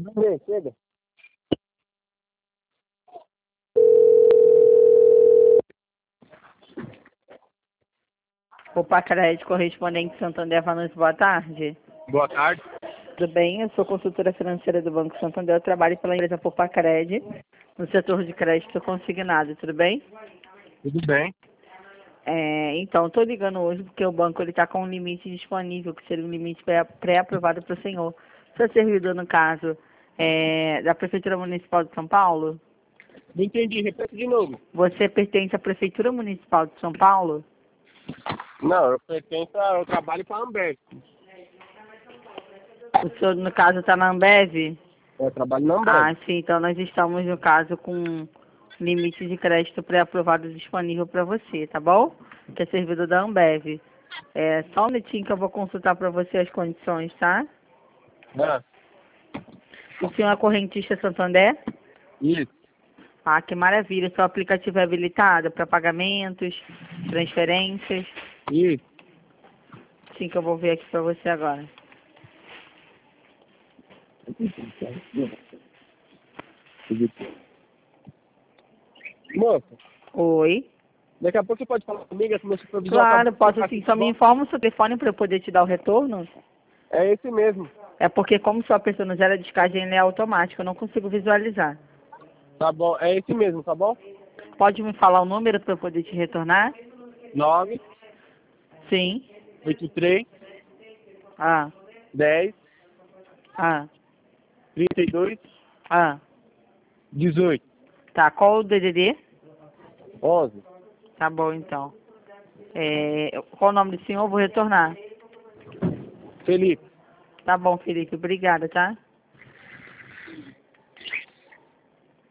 Chega. O Pacaraí de correspondente Santander Vanucci, boa tarde. Boa tarde. Tudo bem? Eu sou consultora financeira do Banco Santander. Eu trabalho pela empresa Popacred, no setor de crédito consignado. Tudo bem? Tudo bem. Então, estou ligando hoje porque o banco está com um limite disponível, que seria um limite pré-aprovado para o senhor. Seu servidor, no caso, da Prefeitura Municipal de São Paulo? Não entendi, repete de novo. Você pertence à Prefeitura Municipal de São Paulo? Não, eu trabalho para a Ambev. O senhor, no caso, está na Ambev? Eu trabalho na Ambev. Ah, sim. Então, nós estamos, no caso, com limite de crédito pré-aprovado disponível para você, tá bom? Que é servidor da Ambev. Só um minutinho que eu vou consultar para você as condições, tá? Ah, O senhor é correntista Santander? isso. Ah, que maravilha. Seu aplicativo é habilitado para pagamentos, transferências? Isso. Sim, que eu vou ver aqui para você agora. Moça, Oi? daqui a pouco você pode falar comigo, esse meu supervisor Claro, acabou de posso chegar sim. aqui. Só me informa o seu telefone para eu poder te dar o retorno? É esse mesmo. É porque como sua pessoa não gera descarte, ele é automático, eu não consigo visualizar. Tá bom, é esse mesmo, tá bom? Pode me falar o número para eu poder te retornar? 9, Sim. 83, Ah, 10, ah, 32, ah. 18, Tá, qual o DDD? 11. Tá bom, então. Qual o nome do senhor? Eu vou retornar. Felipe. Tá bom, Felipe. Obrigada, tá?